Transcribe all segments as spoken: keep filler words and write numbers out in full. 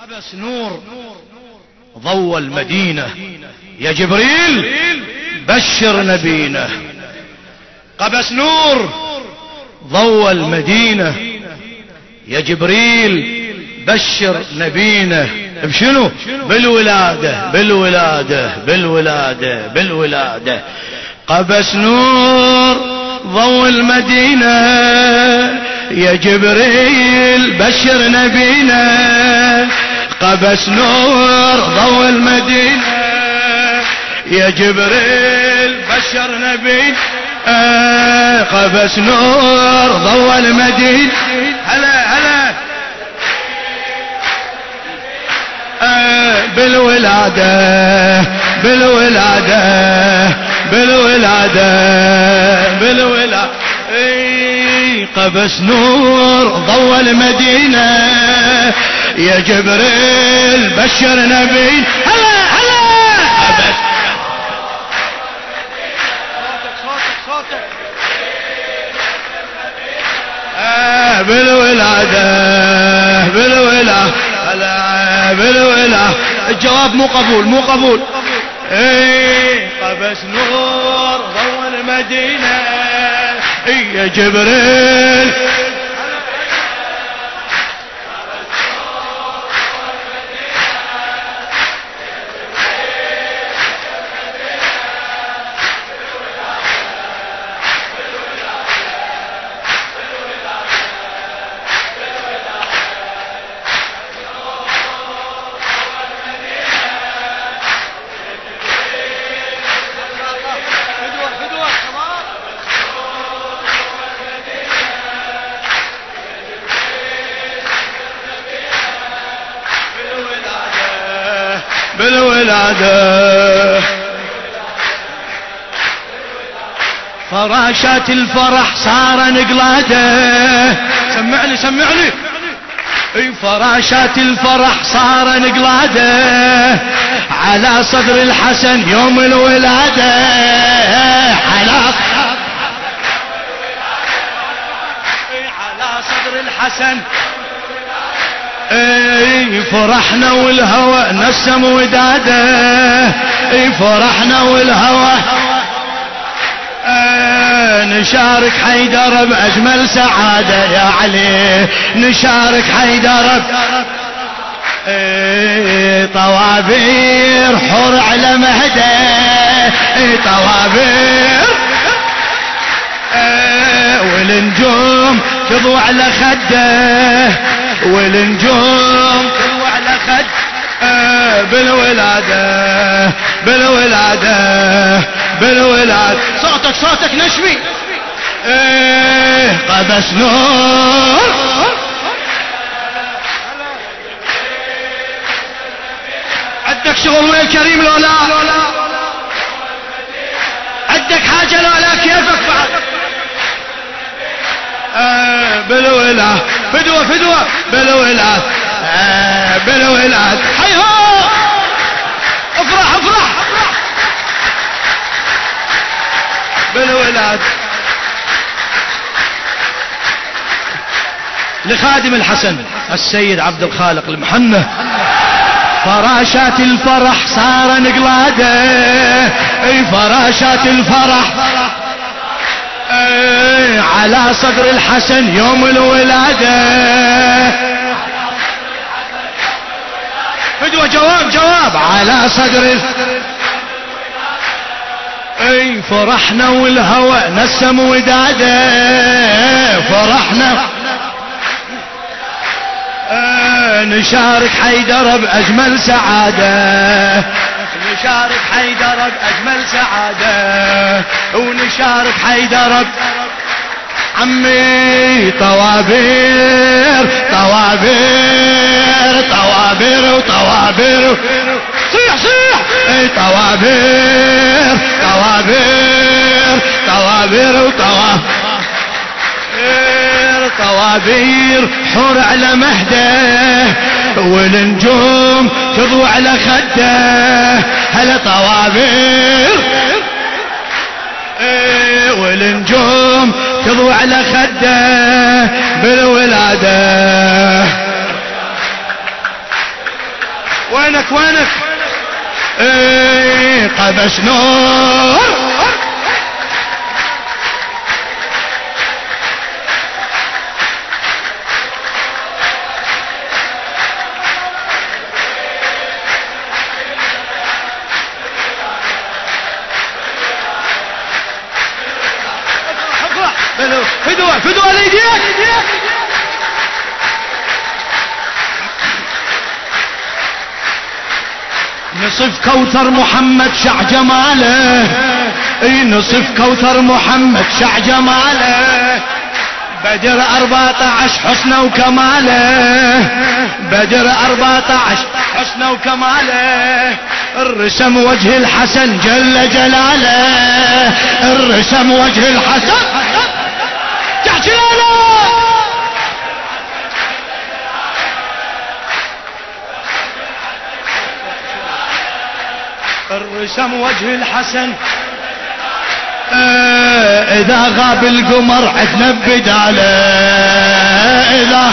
قبس نور ضوى المدينة يا جبريل بشر نبينا. قبس نور ضوى المدينة يا جبريل بشر نبينا. بشنو؟ بالولادة بالولادة بالولادة بالولادة. قبس نور ضوى المدينة يا جبريل بشر نبينا. قبس نور ضوى المدينة يا جبريل بشر نبينا. قبس نور ضوى المدينة. هلا هلا بالولادة بالولادة بالولادة بالولادة. قبس نور ضوى المدينة يا جبريل بشر نبي. هلا هلا قبس آه بالولادة بالولادة. هلا بالولادة. الجواب مو قبول مو قبول. ايه قبس نور ضوى المدينة يا جبريل. بالولادة فراشات الفرح صار نقلاده. سمعني سمعني. اي فراشات الفرح صار نقلاده على صدر الحسن يوم الولادة. على على صدر الحسن. اي فرحنا والهوى نسم وداده. اي فرحنا والهوى اه نشارك حيدر باجمل سعاده يا علي. نشارك حيدر اي طوابير حور على مهده. اي طوابير اه والنجوم تضوى على خده. والنجوم تضوى على خد آه بالولادة بالولادة بالولادة. صوتك صوتك نشمي. آه قبس نور. عندك شغل وين كريم لو لا؟ عندك حاجة لو لا؟ كيفك بعد؟ آه بالولاد فدوة فدوة بالولاد آه بالولاد. حيهو افرح افرح بالولاد. لخادم الحسن السيد عبد الخالق المحنة. فراشات الفرح صار نقلاده. اي فراشات الفرح اي على صدر الحسن يوم الولادة. فدوة جواب جواب. على صدر اي فرحنا والهوى نسم وداده. فرحنا اي نشارك حيدر باجمل سعاده. نشارك حيدر بأجمل سعادة. ونشارك حيدر عمي طوابير طوابير طوابير وطوابير. صيح صيح. اي طوابير طوابير طوابير وطوابير طوابير حور على مهده. والنجوم تضوى على خده. هلا طوابير ايه والنجوم تضوى على خده بالولادة وينك وينك ايه قبس نور فدوة فدوة ليديك نصف كوثر محمد شع جماله اي نصف كوثر محمد شع جماله بدر أربعة عشر حسنه وكماله بدر أربعة عشر حسنه وكماله الرسم وجه الحسن جل جلاله الرسم وجه الحسن جلاله الرسم وجه الحسن اه اذا غاب القمر عدنا بداله اذا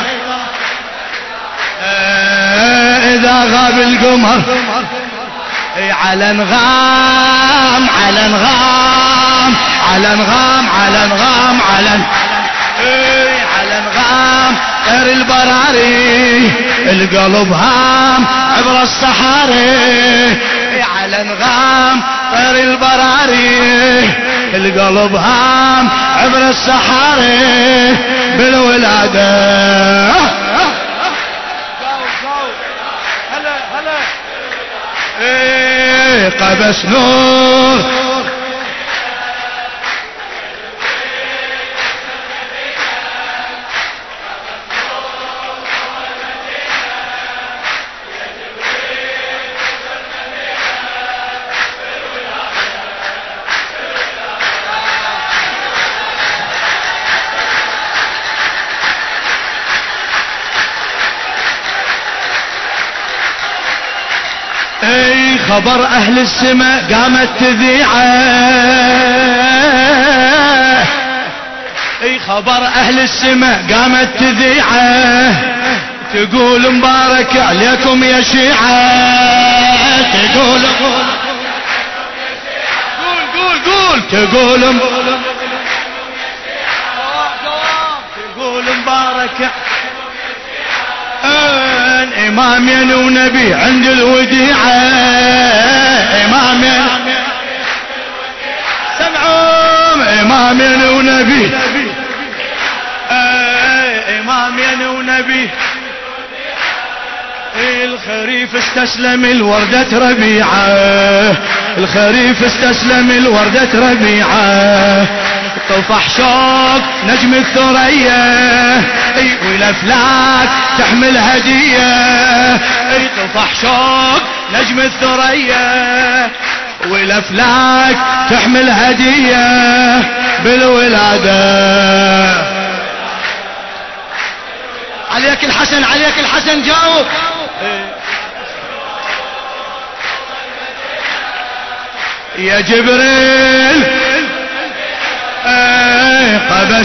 اه اذا غاب القمر على نغام على نغام على نغام على نغام على ايه على نغام طير البراري القلب هام عبر الصحاري على نغام طير البراري القلب هام عبر الصحاري بالولادة هلا هلا ايه قبس نور اي خبر اهل السماء قامت تذيعه اي خبر اهل السماء قامت تذيعه تقول مبارك عليكم يا شيعة تقول قول قول قول تقول تقول مبارك امامين ونبي عند الوديعة امامين سمعهم امامين ونبي امامين ونبي الخريف استسلم الوردة ربيعة الخريف استسلم الوردة ربيعة طفح شوق نجم الثريا اي والافلاك تحمل هدية اي طفح شوق نجم الثريا والافلاك تحمل هدية بالولادة عليك الحسن عليك الحسن جاوب يا جبريل ايه قبس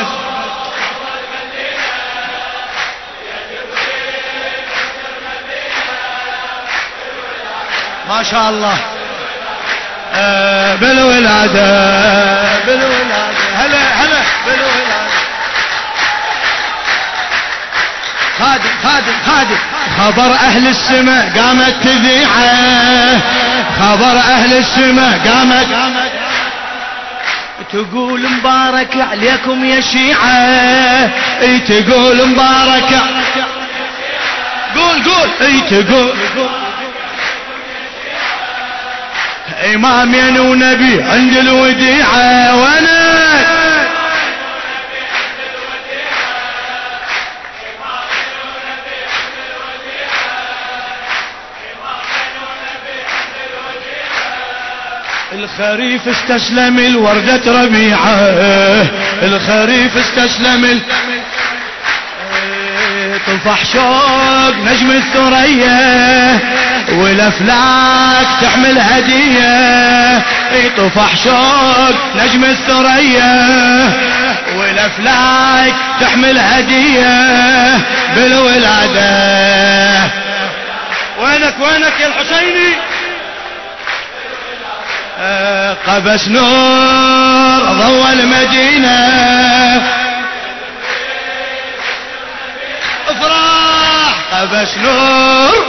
ما شاء الله ايه بالولادة بالولادة هلا هلا بالولادة خادم خادم خادم خبر اهل السماء قامت تذيعه خبر اهل السماء قامت تقول مبارك عليكم يا شيعة اي تقول مبارك قول قول اي تقول امامين ونبي عند الوديعة وانا الخريف استسلم الوردة ربيعة الخريف استسلم ال... طفح شوق نجم الثريا والافلاك تحمل هدية طفح شوق نجم الثريا والافلاك تحمل هدية بالولادة وينك يا الحسيني؟ قبس نور ضوى المدينة، افرح قبس نور.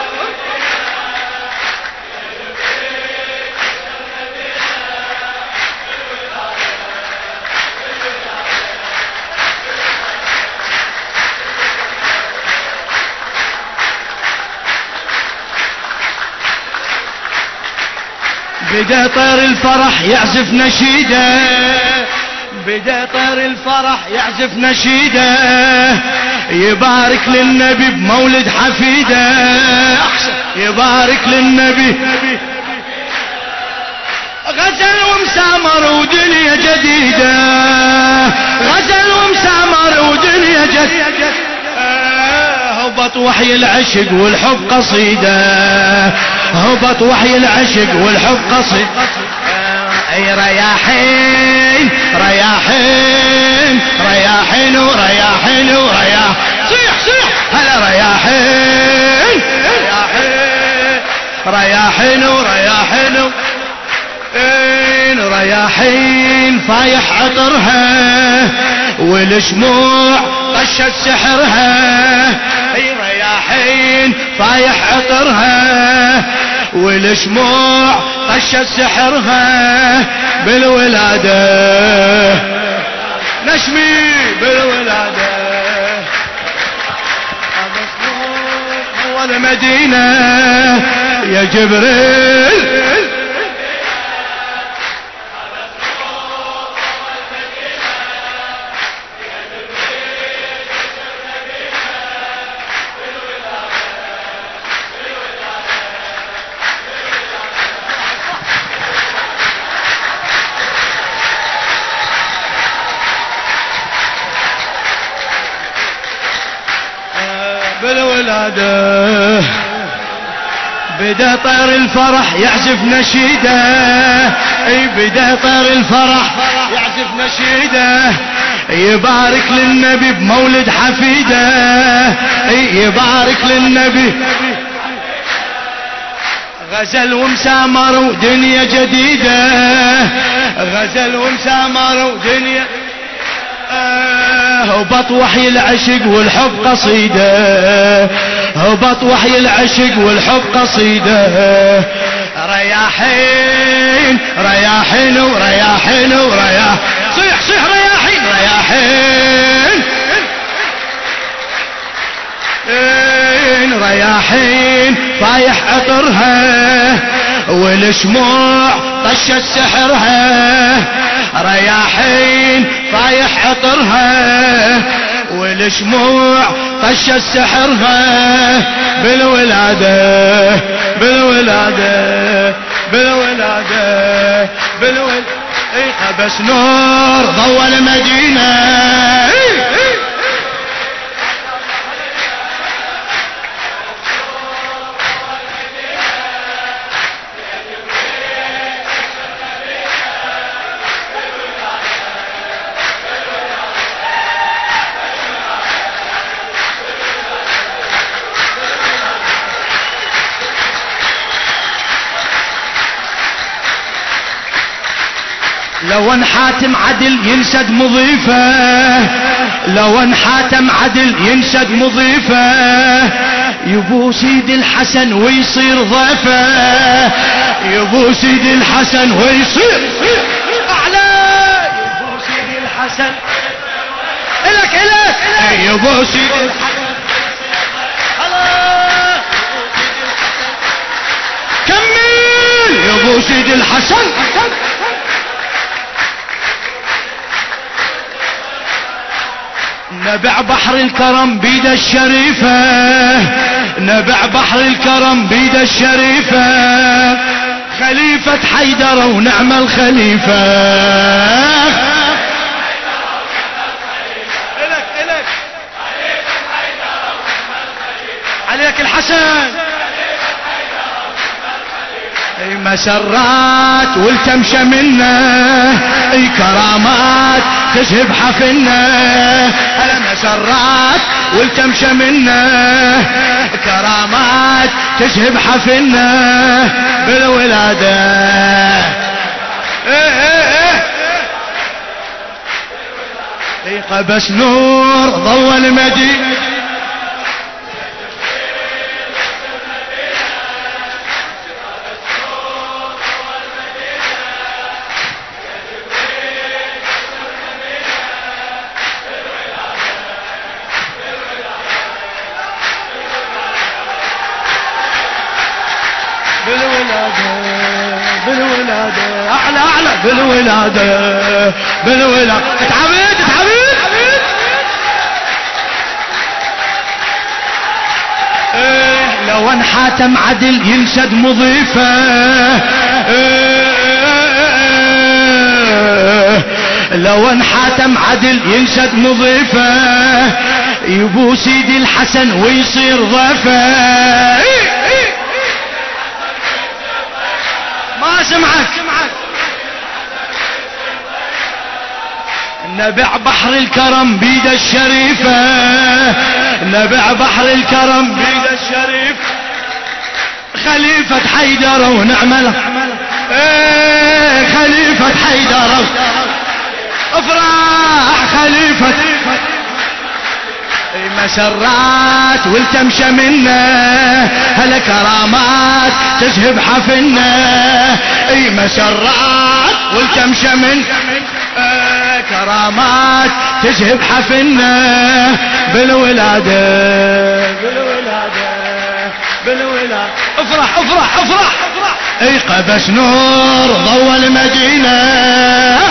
بدا طير الفرح يعزف نشيده، بدا طير الفرح يعزف نشيده، يبارك للنبي بمولد حفيده، يبارك للنبي غزل ومسامر ودنيا جديدة، غزل ومسامر ودنيا جديدة. هبط وحي العشق والحب قصيدة، هبط وحي العشق والحب قصيدة. اي رياحين رياحين رياحين ورياحين ورياح، صيح صيح هلا رياحين رياحين رياحين ورياحين رياحين فايح عطرها والشموع طشت سحرها. اي رياحين فايح عطرها والشموع طشت سحرها، بالولادة نشمي بالولادة. هو المدينة يا جبريل، بالولادة. بدا طير الفرح يعزف نشيده، اي بدا طير الفرح يعزف نشيده، يبارك للنبي بمولد حفيده، اي يبارك للنبي غزل ومسامر ودنيا جديدة، غزل ومسامر ودنيا. هبط وحي العشق والحب قصيدة، هبط وحي العشق والحب قصيدة. رياحين رياحين ورياحين ورياح، صيح صيح رياحين رياحين رياحين فايح عطرها والشموع طشت سحرها. رياحين فايح عطرها والشموع طشت سحرها، بالولادة بالولادة بالولادة بالولادة. اي قبس نور ضوى المدينة. لو ان حاتم عدل ينسد مضيفه، لو ان حاتم عدل ينسد مضيفه، يبو سيد الحسن ويصير ضيفه، يبو سيد الحسن ويصير اعلى، يبو سيد الحسن الك الك يبو سيد الحسن. كمل يبو سيد الحسن. نبع بحر الكرم بيد الشريفة، نبع بحر الكرم بيد الشريفة، خليفة حيدر ونعم الخليفة. إلك إلك عليك الحسن. اي مسرات والتمشى منا، اي كرامات تشهب حفلنا، انا مسرات والتمشى منا، كرامات تشهب حفلنا بالولادة. ايه ايه ايه قبس نور ضوى المدينة. بالولادة بالولادة أعلى أعلى بالولادة بالولادة. اتعبت اتعبت إيه لو ان حاتم عدل ينشد مضيفه. إيه لو ان حاتم عدل ينشد مضيفه يبو سيدي الحسن ويصير ضيفه. ما سمعك نبع بحر الكرم بيد الشريفة. نبع بحر الكرم بيد الشريف خليفة حيدر ونعمل ايه خليفة حيدر افرح خليفة مسرات والتمشى منا هلا كرامات تذهب حفلنا. اي مسرات والتمشى من آه كرامات تذهب حفلنا بالولادة بالولادة بالولادة. افرح افرح افرح اي قبس نور ضوى المدينة.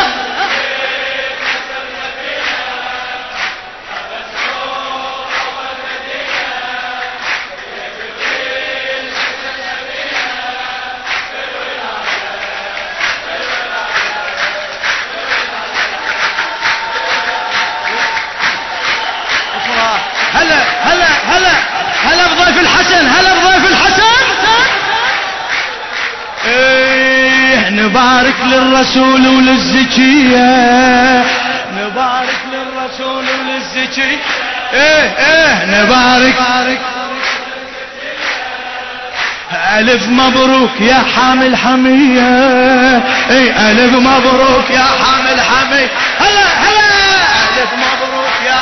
هلا هلا هلا هلا بضيف الحسن هلا بضيف الحسن. ايه نبارك للرسول وللزكية نبارك للرسول وللزكية. ايه ايه نبارك ألف مبروك يا حامل حمية. ايه ألف مبروك يا حامل حمية. هلا هلا ألف مبروك يا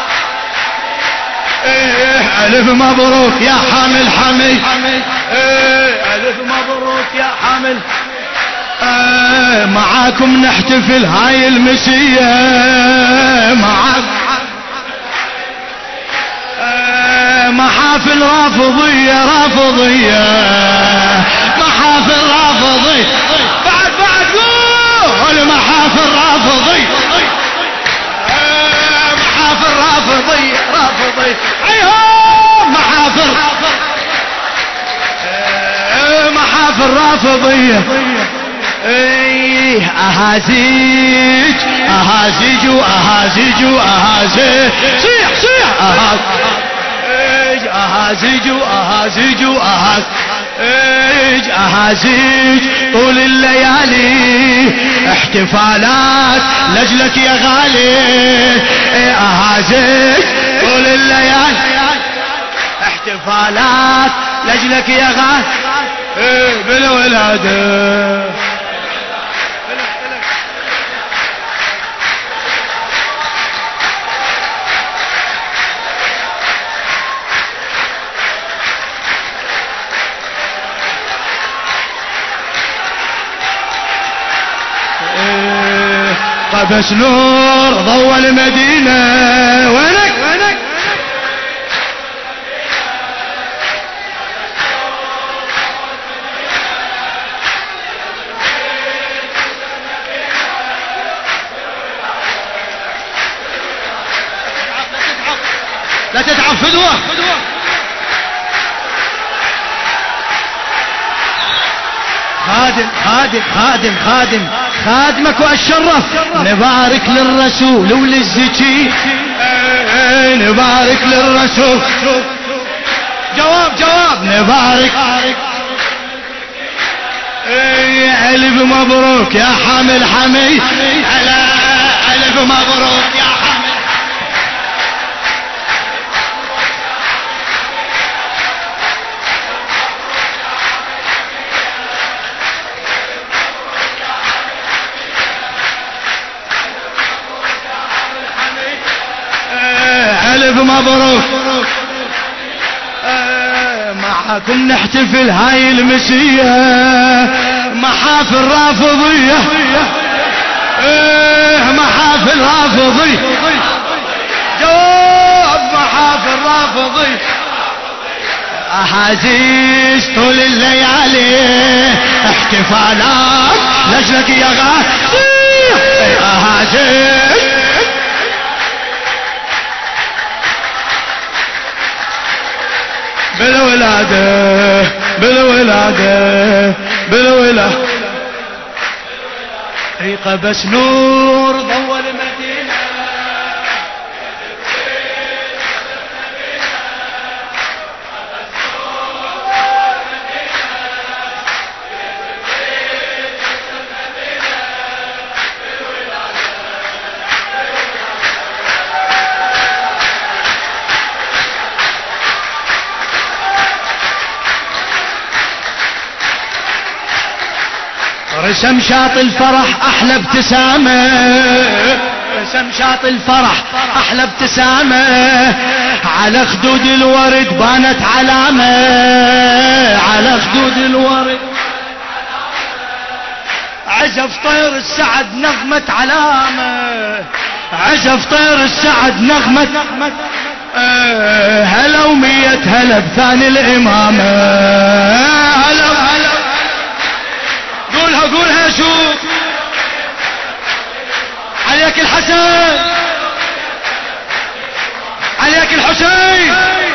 ايه ألف مبروك يا حامل حمي. ايه ألف مبروك يا حامل. ايه معاكم نحتفل هاي المسية معاكم. ايه محافل رافضية رافضية محافل رافضية. بعد بعد قول محافل رافضية محافل رافضية رافضية. ايهم محافل محافل رافضية. ايه اهازيج اهازيج واهازيج واهازيج صيح صيح اهازيج اهازيج واهازيج واهازيج اهازيج طول الليالي احتفالات لجلك يا غالي. ايه اهازيج طول الليالي احتفالات لجلك يا غالي. ايه بالولادة ايه قبس نور ضوى المدينة. وينك وينك لا تتعب فدوة خادم خادم خادم خادم خادمك وأشرف. نبارك للرسول وللزكي نبارك للرسول. جواب جواب نبارك ايه ألف مبروك يا حامل حمي. هلا ألف مبروك يا حامل. معاكم نحتفل هاي المسية محافل رافضية ايه محافل رافضية جواب محافل رافضية أحاسيس طول الليالي احتفالات لجلك يا غاسي أحاسيس بالولادة بالولادة بالولادة ريقة بس نور ضوى المدينة رسم شاط الفرح أحلى ابتسامة رسم شاط الفرح أحلى ابتسامة على خدود الورد بانت علامة على خدود الورد عزف طير السعد نغمة علامة عزف طير السعد نغمة أه هلا ومية هلا بثاني الإمامة هلا هلا قولها قولها شوف عليك الحسن عليك الحسين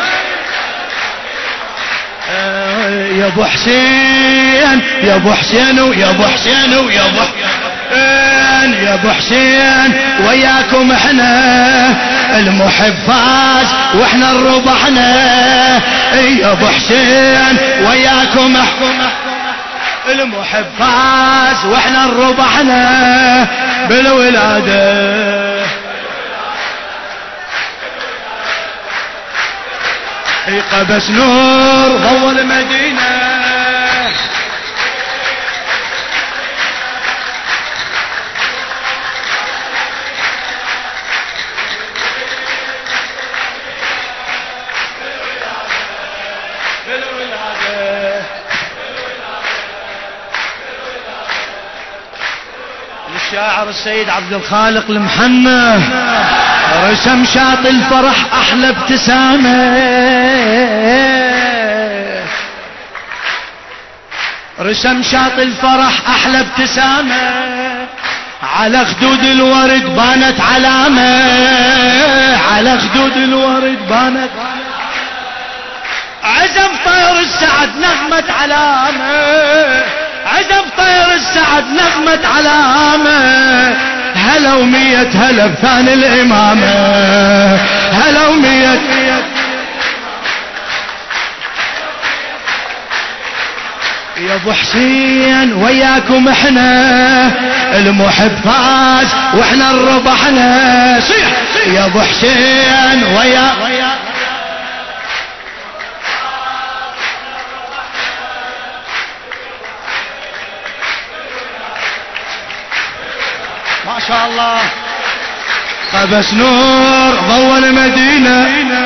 آه يا ابو حسين يا ابو حسين ويا ابو حسين ويا ابو حسين يا ابو حسين وياكم احنا المحب فاز واحنا الربحنا يا ابو حسين وياكم احنا المحب فاز واحنا الربحنا بالولادة حقيقة بس نور ضوى المدينة الشاعر السيد عبد الخالق المحنى رسم شاط الفرح أحلى ابتسامة رسم شاط الفرح أحلى ابتسامة على خدود الورد بانت علامة على خدود الورد بانت عزف طير السعد نغمة علامة عزف طير السعد نغمة علامة هلا ومية هلا بثاني الإمامة هلا ومية يا ابو حسين وياكم احنا المحب فاز واحنا الربحنا صيح يا ابو حسين ويا ما شاء الله قبس نور ضوى المدينة